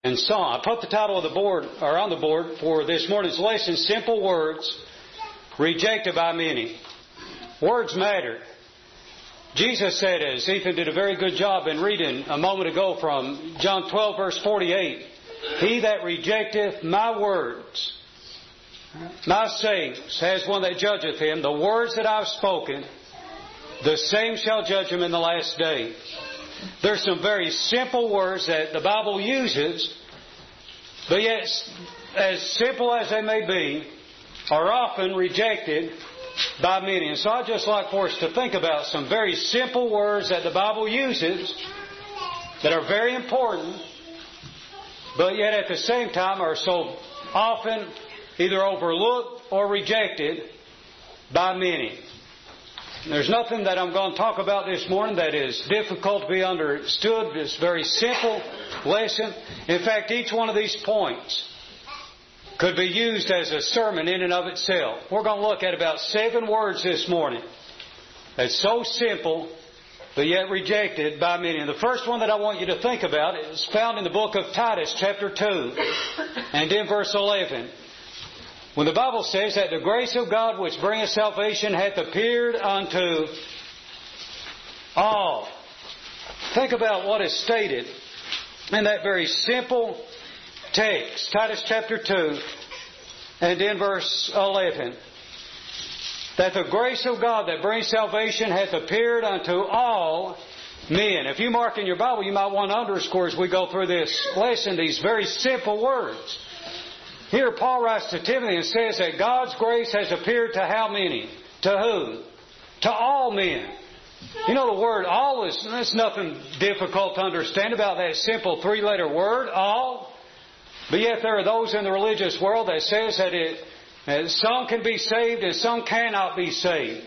and song. I put the title of the board, or on the board for this morning's lesson, Simple Words Rejected by Many. Words matter. Jesus said, as Ethan did a very good job in reading a moment ago from John 12 verse 48, He that rejecteth my words, my sayings, has one that judgeth him. The words that I've spoken, the same shall judge him in the last day. There's some very simple words that the Bible uses, but yet, as simple as they may be, are often rejected by many. And so I'd just like for us to think about some very simple words that the Bible uses that are very important, but yet at the same time are so often either overlooked or rejected by many. There's nothing that I'm going to talk about this morning that is difficult to be understood. It's a very simple lesson. In fact, each one of these points could be used as a sermon in and of itself. We're going to look at about 7 words this morning that's so simple, but yet rejected by many. And the first one that I want you to think about is found in the book of Titus, chapter 2, and in verse 11. When the Bible says that the grace of God which bringeth salvation hath appeared unto all. Think about what is stated in that very simple text. Titus chapter 2 and in verse 11. That the grace of God that brings salvation hath appeared unto all men. If you mark in your Bible, you might want to underscore as we go through this lesson these very simple words. Here Paul writes to Timothy and says that God's grace has appeared to how many? To whom? To all men. You know the word all there's nothing difficult to understand about that simple 3-letter word, all. But yet there are those in the religious world that says that some can be saved and some cannot be saved.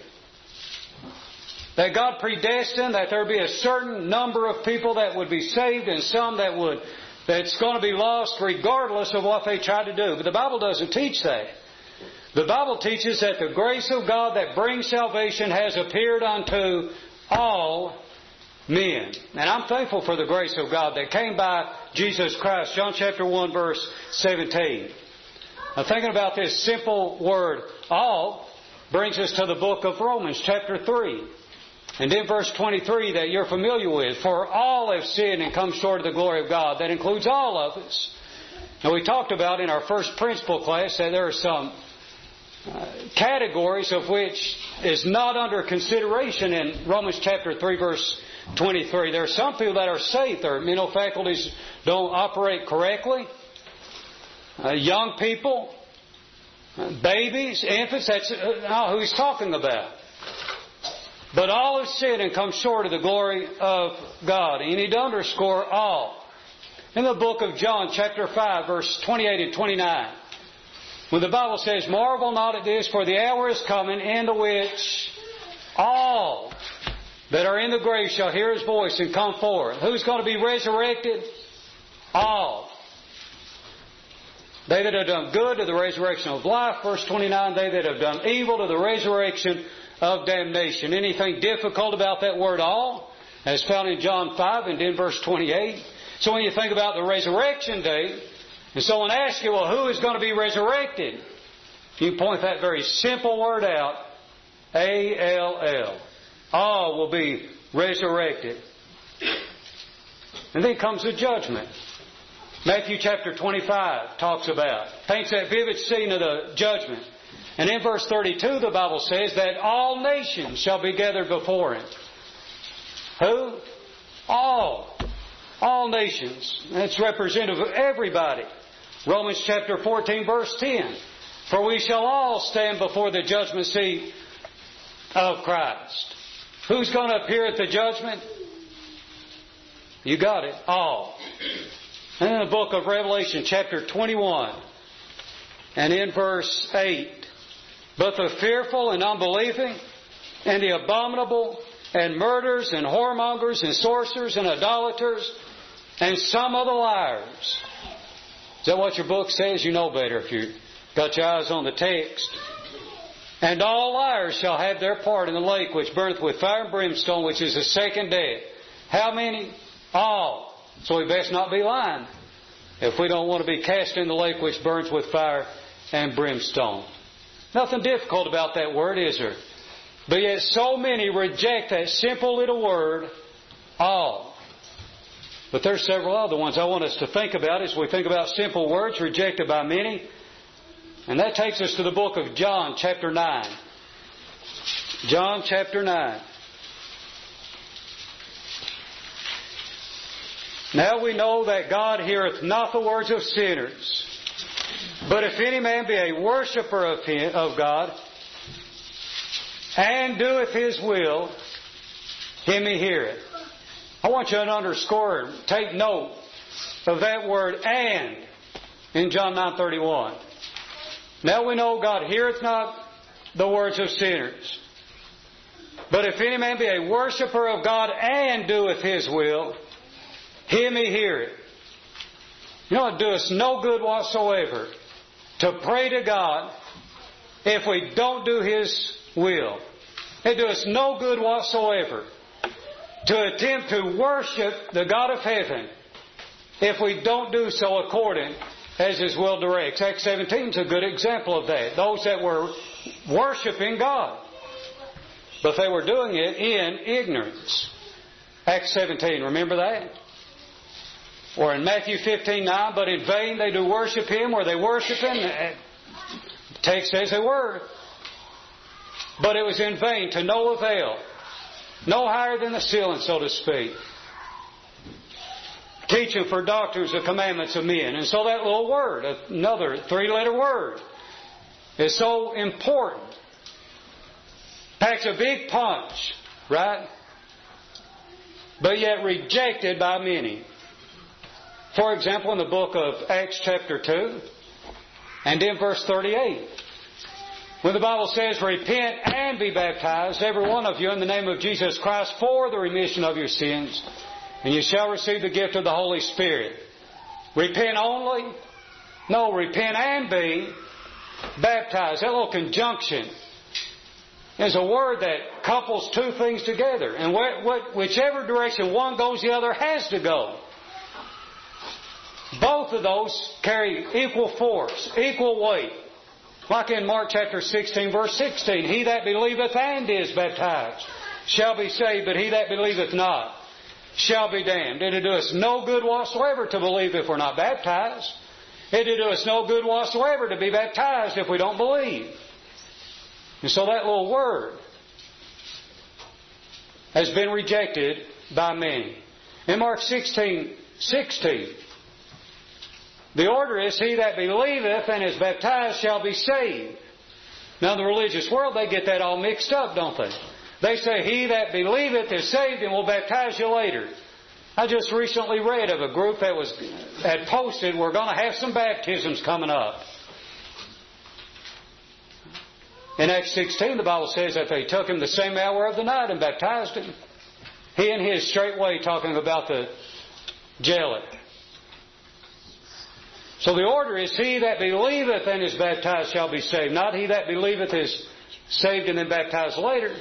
That God predestined that there be a certain number of people that would be saved and some that's going to be lost regardless of what they try to do. But the Bible doesn't teach that. The Bible teaches that the grace of God that brings salvation has appeared unto all men. And I'm thankful for the grace of God that came by Jesus Christ. John chapter 1 verse 17. Now thinking about this simple word, all, brings us to the book of Romans chapter 3. And in verse 23 that you're familiar with, for all have sinned and come short of the glory of God. That includes all of us. Now we talked about in our first principle class that there are some categories of which is not under consideration in Romans chapter 3 verse 23. There are some people that are saved. Their mental faculties don't operate correctly. Young people, babies, infants, that's who he's talking about. But all have sinned and come short of the glory of God. And you need to underscore all. In the book of John, chapter 5, verse 28 and 29, when the Bible says, marvel not at this, for the hour is coming in the which all that are in the grave shall hear His voice and come forth. Who's going to be resurrected? All. They that have done good to the resurrection of life. Verse 29, they that have done evil to the resurrection of damnation. Anything difficult about that word all? As found in John 5 and in verse 28. So when you think about the resurrection day, and someone asks you, well, who is going to be resurrected? You point that very simple word out, A-L-L. All will be resurrected. And then comes the judgment. Matthew chapter 25 talks about, paints that vivid scene of the judgment. And in verse 32, the Bible says that all nations shall be gathered before Him. Who? All. All nations. That's representative of everybody. Romans chapter 14, verse 10. For we shall all stand before the judgment seat of Christ. Who's going to appear at the judgment? You got it. All. And in the book of Revelation chapter 21 and in verse 8. But the fearful and unbelieving, and the abominable, and murderers, and whoremongers, and sorcerers, and idolaters, and some of the liars. Is that what your book says? You know better if you've got your eyes on the text. And all liars shall have their part in the lake which burneth with fire and brimstone, which is the second death. How many? All. So we best not be lying. if we don't want to be cast in the lake which burns with fire and brimstone. Nothing difficult about that word, is there? But yet so many reject that simple little word, all. But there's several other ones I want us to think about as we think about simple words rejected by many. And that takes us to the book of John, chapter 9. John, chapter 9. Now we know that God heareth not the words of sinners. But if any man be a worshipper of God, and doeth His will, him he heareth. I want you to underscore, take note of that word "and" in John 9:31. Now we know God heareth not the words of sinners. But if any man be a worshipper of God and doeth His will, him he heareth. You know, it doeth us no good whatsoever to pray to God if we don't do His will. It doeth us no good whatsoever to attempt to worship the God of heaven if we don't do so according as His will directs. Acts 17 is a good example of that. Those that were worshiping God, but they were doing it in ignorance. Acts 17, remember that? Or in Matthew 15:9, but in vain they do worship Him, where they worship Him. The text says they were. But it was in vain, to no avail. No higher than the ceiling, so to speak. Teaching for doctors the commandments of men. And so that little word, another 3-letter word, is so important. Packs a big punch, right? But yet rejected by many. For example, in the book of Acts chapter 2, and in verse 38, when the Bible says, repent and be baptized, every one of you, in the name of Jesus Christ, for the remission of your sins, and you shall receive the gift of the Holy Spirit. Repent only? No, repent and be baptized. That little conjunction is a word that couples two things together. And whichever direction one goes, the other has to go. Both of those carry equal force, equal weight. Like in Mark chapter 16, verse 16, he that believeth and is baptized shall be saved, but he that believeth not shall be damned. It'll do us no good whatsoever to believe if we're not baptized. It'll do us no good whatsoever to be baptized if we don't believe. And so that little word has been rejected by many. In Mark 16:16, the order is, he that believeth and is baptized shall be saved. Now in the religious world, they get that all mixed up, don't they? They say, he that believeth is saved and will baptize you later. I just recently read of a group that had posted, we're going to have some baptisms coming up. In Acts 16, the Bible says that they took him the same hour of the night and baptized him. He and his, straightway talking about the jailer. So the order is, he that believeth and is baptized shall be saved. Not he that believeth is saved and then baptized later.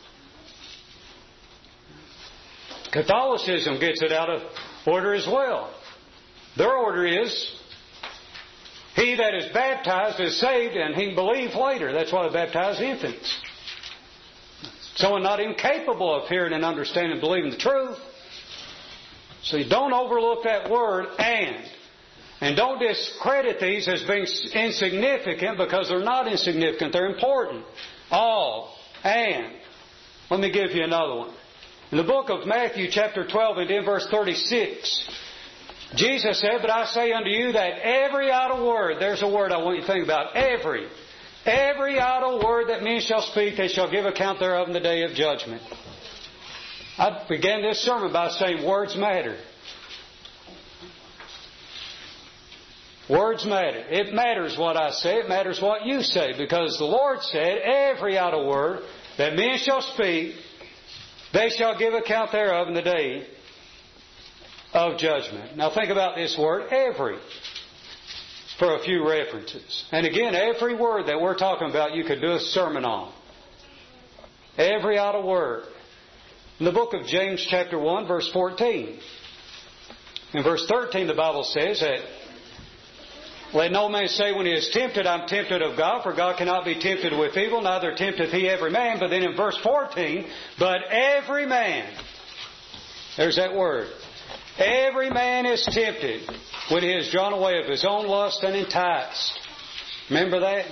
Catholicism gets it out of order as well. Their order is, he that is baptized is saved and he believes later. That's why they baptize infants. Someone not incapable of hearing and understanding and believing the truth. So you don't overlook that word and. And don't discredit these as being insignificant, because they're not insignificant. They're important. All. And. Let me give you another one. In the book of Matthew chapter 12 and in verse 36, Jesus said, but I say unto you that every idle word, there's a word I want you to think about, every idle word that men shall speak, they shall give account thereof in the day of judgment. I began this sermon by saying words matter. Words matter. It matters what I say. It matters what you say. Because the Lord said, every idle word that men shall speak, they shall give account thereof in the day of judgment. Now think about this word, every, for a few references. And again, every word that we're talking about, you could do a sermon on. Every idle word. In the book of James chapter 1, verse 14. In verse 13, the Bible says that Let no man say when he is tempted, I'm tempted of God, for God cannot be tempted with evil, neither tempteth he every man. But then in verse 14, but every man, there's that word, every man is tempted when he is drawn away of his own lust and enticed. Remember that?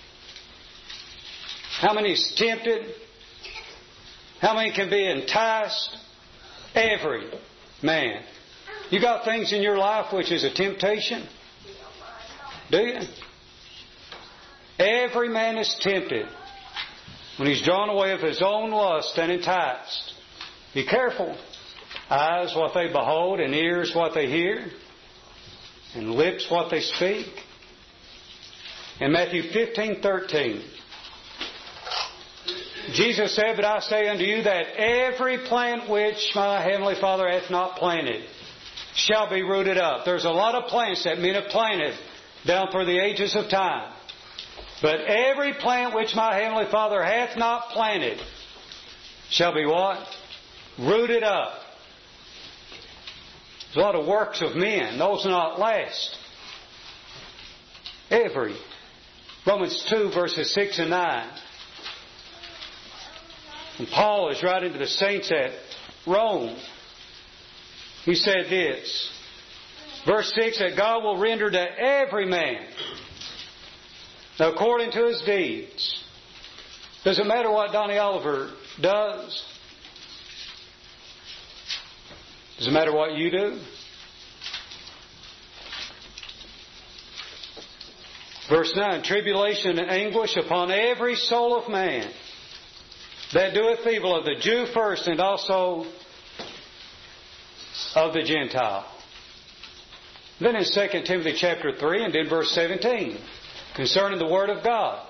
How many is tempted? How many can be enticed? Every man. You got things in your life which is a temptation? Do you? Every man is tempted when he's drawn away of his own lust and enticed. Be careful. Eyes what they behold, and ears what they hear, and lips what they speak. In Matthew 15:13, Jesus said, but I say unto you that every plant which my heavenly Father hath not planted shall be rooted up. There's a lot of plants that men have planted down through the ages of time. But every plant which my heavenly Father hath not planted shall be what? Rooted up. There's a lot of works of men. Those will not last. Every. Romans 2 verses 6 and 9. And Paul is writing to the saints at Rome. He said this. Verse 6, that God will render to every man according to his deeds. Does it matter what Donnie Oliver does? Does it matter what you do? Verse 9, tribulation and anguish upon every soul of man that doeth evil, of the Jew first and also of the Gentile. Then in 2 Timothy chapter 3 and in verse 17, concerning the Word of God,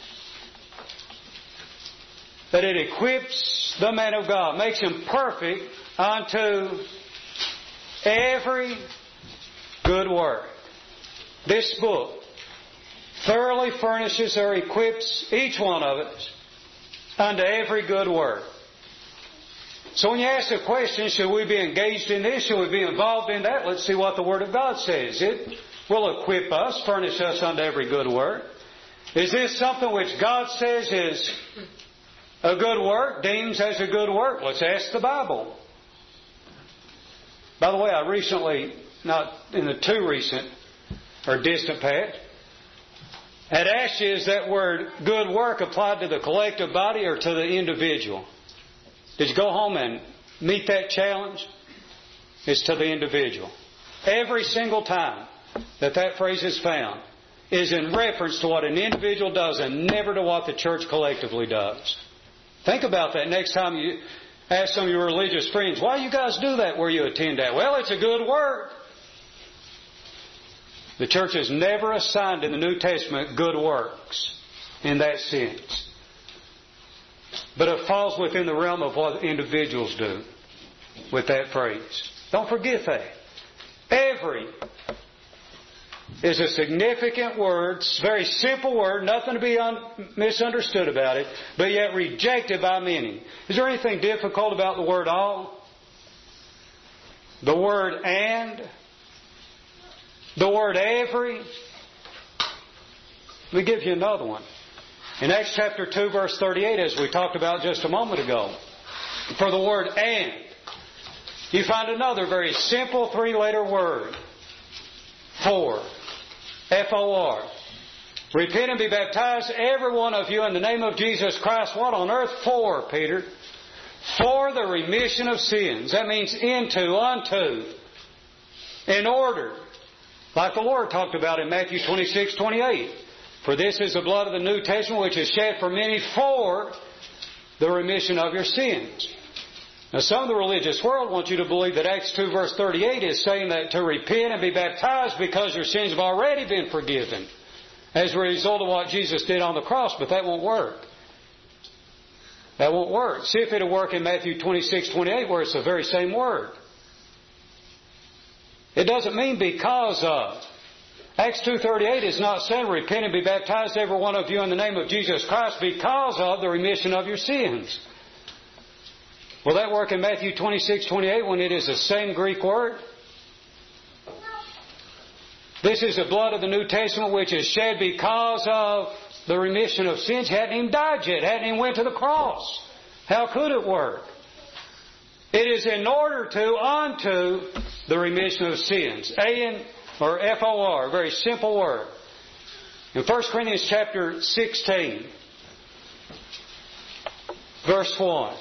that it equips the man of God, makes him perfect unto every good work. This book thoroughly furnishes or equips each one of us unto every good work. So when you ask the question, should we be engaged in this? Should we be involved in that? Let's see what the Word of God says. It will equip us, furnish us unto every good work. Is this something which God says is a good work, deems as a good work? Let's ask the Bible. By the way, I recently, not in the too recent or distant past, had asked you, is that word good work applied to the collective body or to the individual? Did you go home and meet that challenge? It's to the individual. Every single time that phrase is found is in reference to what an individual does and never to what the church collectively does. Think about that next time you ask some of your religious friends, why do you guys do that where you attend that? Well, it's a good work. The church has never assigned in the New Testament good works in that sense. But it falls within the realm of what individuals do with that phrase. Don't forget that. Every is a significant word, very simple word, nothing to be misunderstood about it, but yet rejected by many. Is there anything difficult about the word all? The word and? The word every? Let me give you another one. In Acts chapter 2 verse 38, as we talked about just a moment ago, for the word and, you find another very simple three-letter word. For. F-O-R. Repent and be baptized, every one of you, in the name of Jesus Christ. What on earth for, Peter? For the remission of sins. That means into, unto, in order. Like the Lord talked about in Matthew 26:28. For this is the blood of the New Testament which is shed for many for the remission of your sins. Now some of the religious world want you to believe that Acts 2 verse 38 is saying that to repent and be baptized because your sins have already been forgiven as a result of what Jesus did on the cross, but that won't work. That won't work. See if it'll work in Matthew 26:28 where it's the very same word. It doesn't mean because of. Acts 2:38 is not saying repent and be baptized every one of you in the name of Jesus Christ because of the remission of your sins. Will that work in Matthew 26:28 when it is the same Greek word? This is the blood of the New Testament which is shed because of the remission of sins. He hadn't even died yet. Hadn't even went to the cross. How could it work? It is in order to, unto the remission of sins. Or F-O-R, a very simple word. In 1 Corinthians chapter 16, verse 1.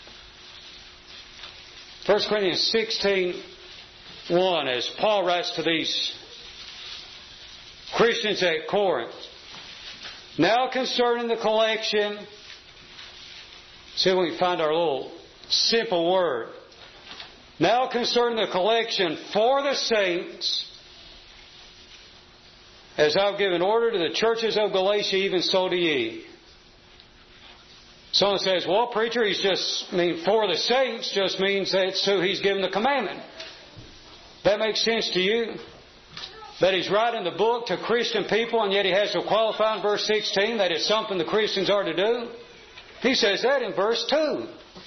1 Corinthians 16, 1, as Paul writes to these Christians at Corinth. Now concerning the collection, see if we can find our little simple word. Now concerning the collection for the saints, as I've given order to the churches of Galatia, even so do ye. Someone says, well, preacher, for the saints just means that's who he's given the commandment. That makes sense to you? That he's writing the book to Christian people, and yet he has to qualify in verse 16 that it's something the Christians are to do? He says that in verse 2.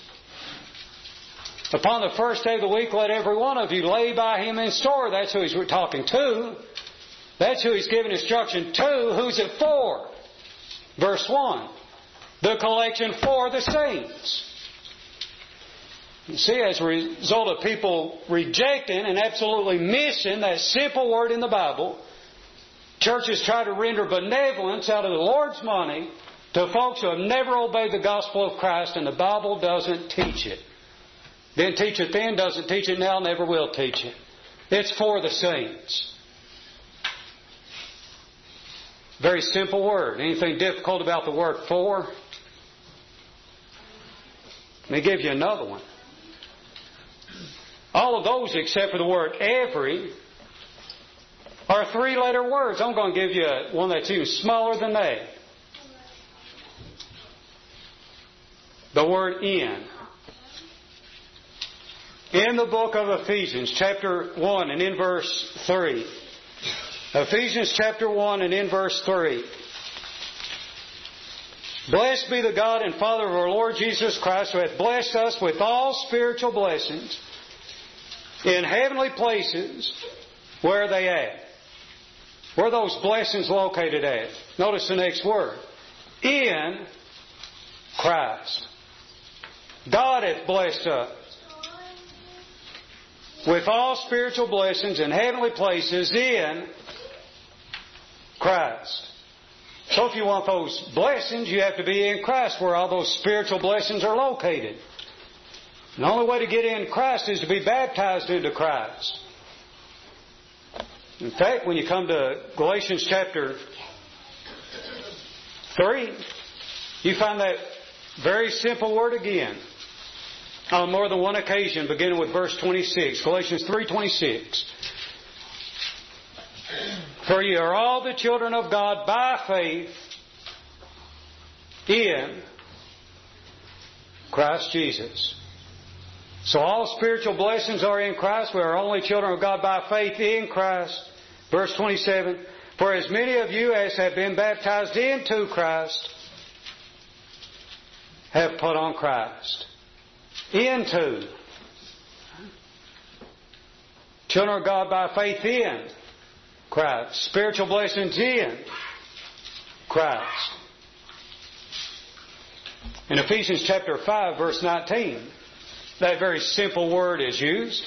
Upon the first day of the week, let every one of you lay by him in store. That's who he's talking to. That's who he's giving instruction to. Who's it for? Verse 1. The collection for the saints. You see, as a result of people rejecting and absolutely missing that simple word in the Bible, churches try to render benevolence out of the Lord's money to folks who have never obeyed the gospel of Christ, and the Bible doesn't teach it. Didn't teach it then, doesn't teach it now, never will teach it. It's for the saints. Very simple word. Anything difficult about the word for? Let me give you another one. All of those except for the word every are three-letter words. I'm going to give you one that's even smaller than that. The word in. In the book of Ephesians, chapter 1 and in verse 3. Ephesians chapter 1 and in verse 3. Blessed be the God and Father of our Lord Jesus Christ, who hath blessed us with all spiritual blessings in heavenly places. Where are they at? Where are those blessings located at? Notice the next word. In Christ. God hath blessed us with all spiritual blessings in heavenly places in Christ. So if you want those blessings, you have to be in Christ, where all those spiritual blessings are located. And the only way to get in Christ is to be baptized into Christ. In fact, when you come to Galatians chapter 3, you find that very simple word again on more than one occasion, beginning with verse 26. Galatians 3:26. For ye are all the children of God by faith in Christ Jesus. So all spiritual blessings are in Christ. We are only children of God by faith in Christ. Verse 27. For as many of you as have been baptized into Christ have put on Christ. Into. Children of God by faith in Christ. Spiritual blessings in Christ. In Ephesians chapter 5, verse 19, that very simple word is used.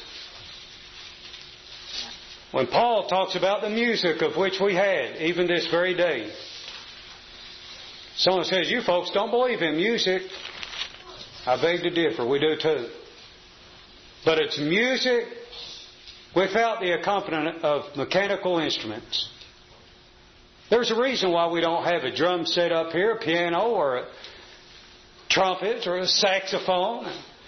When Paul talks about the music of which we had, even this very day. Someone says, you folks don't believe in music. I beg to differ. We do too. But it's music without the accompaniment of mechanical instruments. There's a reason why we don't have a drum set up here, a piano or a trumpet or a saxophone.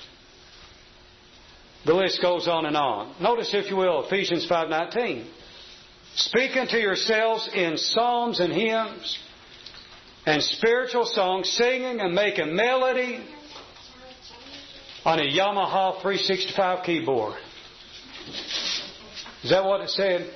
The list goes on and on. Notice, if you will, Ephesians 5:19. Speaking to yourselves in psalms and hymns and spiritual songs, singing and making melody on a Yamaha 365 keyboard. Is that what it said?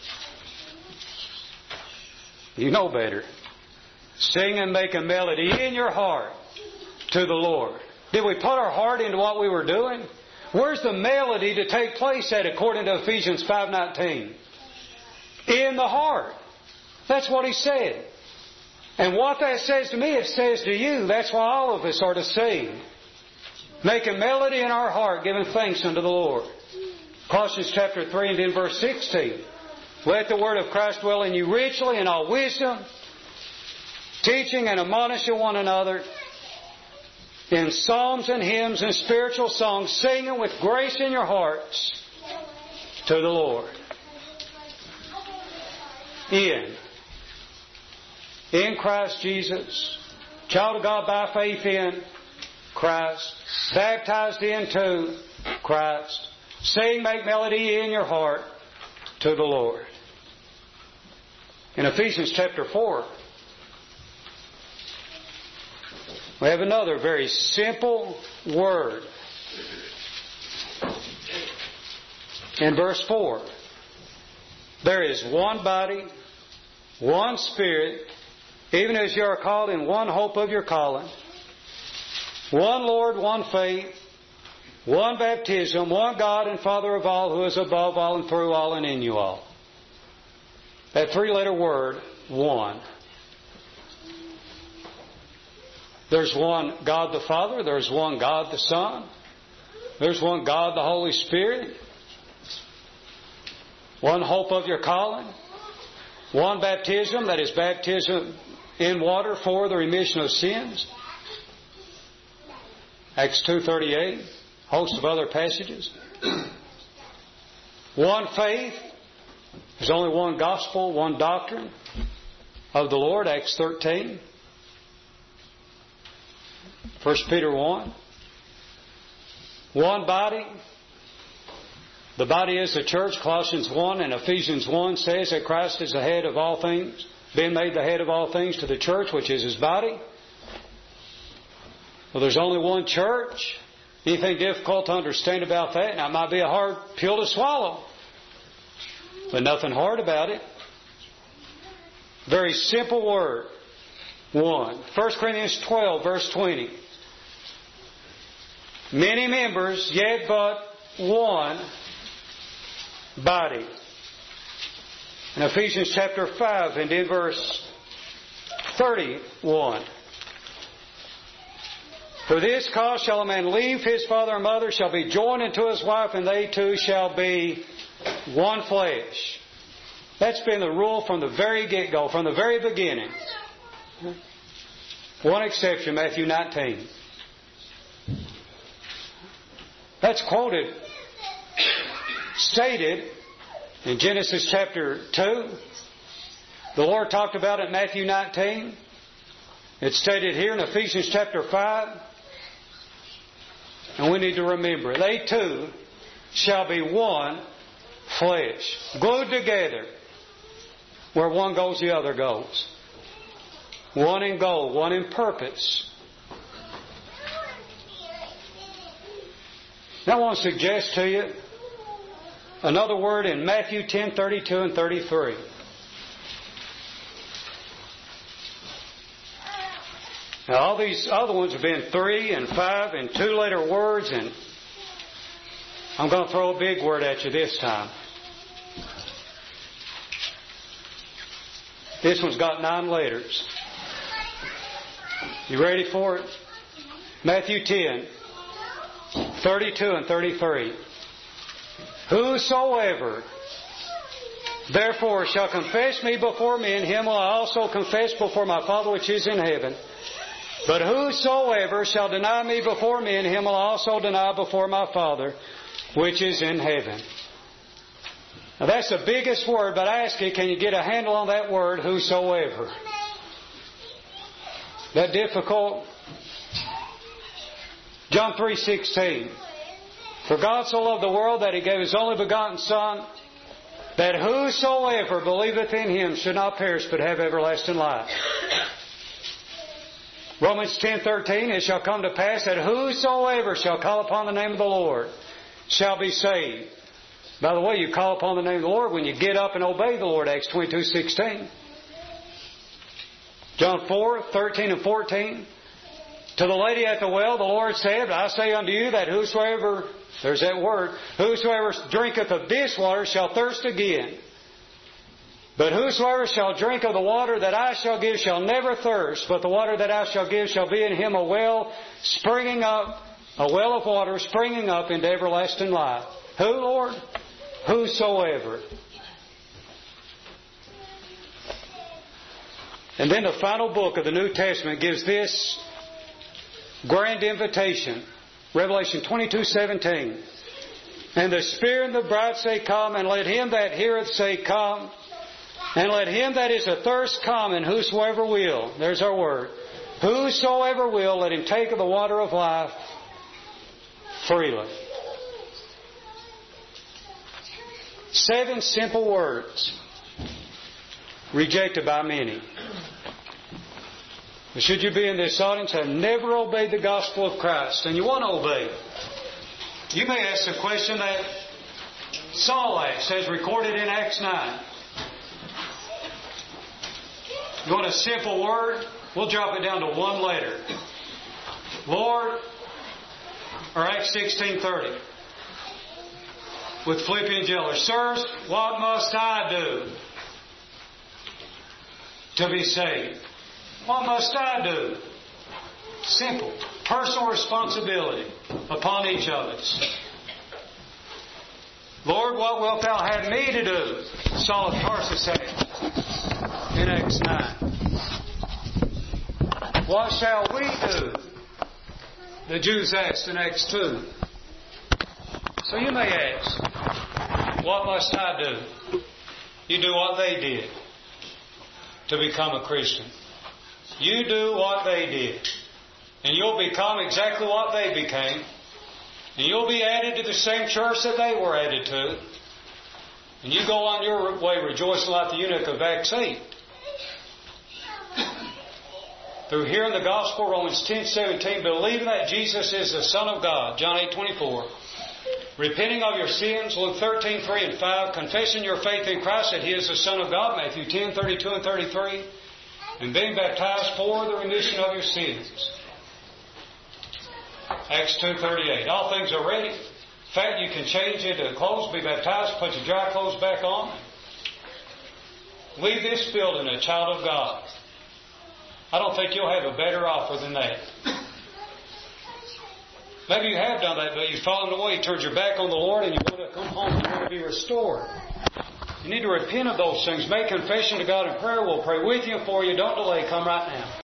You know better. Sing and make a melody in your heart to the Lord. Did we put our heart into what we were doing? Where's the melody to take place at according to Ephesians 5:19? in the heart. That's what He said. And what that says to me, it says to you. That's why all of us are to sing. Making melody in our heart, giving thanks unto the Lord. Colossians chapter 3 and then verse 16. Let the word of Christ dwell in you richly in all wisdom, teaching and admonishing one another in psalms and hymns and spiritual songs, singing with grace in your hearts to the Lord. In Christ Jesus, child of God by faith in Christ, baptized into Christ, sing, make melody in your heart to the Lord. In Ephesians chapter 4, we have another very simple word. In verse 4, there is one body, one Spirit, even as you are called in one hope of your calling, one Lord, one faith, one baptism, one God and Father of all, who is above all and through all and in you all. That three-letter word, one. There's one God the Father, there's one God the Son, there's one God the Holy Spirit, one hope of your calling, one baptism, that is baptism in water for the remission of sins. Acts 2:38, host of other passages. One faith, there's only one gospel, one doctrine of the Lord, Acts 13. 1 Peter 1. One body. The body is the church. Colossians 1 and Ephesians 1 says that Christ is the head of all things, being made the head of all things to the church, which is His body. Well, there's only one church. Anything difficult to understand about that? Now, it might be a hard pill to swallow, but nothing hard about it. Very simple word. One. 1 Corinthians 12, verse 20. Many members, yet but one body. In Ephesians chapter 5 and in verse 31. For this cause shall a man leave his father and mother, shall be joined unto his wife, and they two shall be one flesh. That's been the rule from the very get-go, from the very beginning. One exception, Matthew 19. That's quoted, stated in Genesis chapter 2. The Lord talked about it in Matthew 19. It's stated here in Ephesians chapter 5. And we need to remember, they two shall be one flesh, glued together. Where one goes, the other goes. One in goal, one in purpose. Now I want to suggest to you another word in Matthew 10:32 and 33. Now all these other ones have been 3 and 5 and 2-letter words, and I'm going to throw a big word at you this time. This one's got 9 letters. You ready for it? Matthew 10:32 and 33. Whosoever therefore shall confess me before men, him will I also confess before my Father which is in heaven. But whosoever shall deny me before men, him will I also deny before my Father which is in heaven. Now that's the biggest word, but I ask you, can you get a handle on that word, whosoever? That difficult? John 3:16. For God so loved the world that He gave His only begotten Son, that whosoever believeth in Him should not perish but have everlasting life. Romans 10:13. It shall come to pass that whosoever shall call upon the name of the Lord shall be saved. By the way, you call upon the name of the Lord when you get up and obey the Lord, Acts 22:16. John 4:13 and 14. To the lady at the well, the Lord said, I say unto you that whosoever, there's that word, whosoever drinketh of this water shall thirst again. But whosoever shall drink of the water that I shall give shall never thirst, but the water that I shall give shall be in him a well springing up, a well of water springing up into everlasting life. Who, Lord? Whosoever. And then the final book of the New Testament gives this grand invitation. Revelation 22:17. And the Spirit and the bride say, Come, and let him that heareth say, Come. And let him that is athirst come, and whosoever will. There's our word. Whosoever will, let him take of the water of life freely. 7 simple words. Rejected by many. But should you be in this audience have never obeyed the gospel of Christ, and you want to obey, you may ask the question that Saul asked, as recorded in Acts 9. You want a simple word? We'll drop it down to one letter. Lord, or Acts 16:30. With Philippian jailer, Sirs, what must I do to be saved? What must I do? Simple. Personal responsibility upon each of us. Lord, what wilt thou have me to do? Saul of Tarsus asked in Acts 9. What shall we do? The Jews asked in Acts 2. So you may ask, what must I do? You do what they did to become a Christian. You do what they did. And you'll become exactly what they became. And you'll be added to the same church that they were added to. And you go on your way rejoicing like the eunuch of Acts 8. Through hearing the gospel, Romans 10:17, believing that Jesus is the Son of God, John 8:24. Repenting of your sins, Luke 13:3 and 5. Confessing your faith in Christ that He is the Son of God, Matthew 10:32 and 33. And being baptized for the remission of your sins. Acts 2:38. All things are ready. In fact, you can change into clothes, be baptized, put your dry clothes back on. Leave this building a child of God. I don't think you'll have a better offer than that. Maybe you have done that, but you've fallen away, you turned your back on the Lord, and you want to come home and you want to be restored. You need to repent of those things. Make confession to God in prayer. We'll pray with you and for you. Don't delay. Come right now.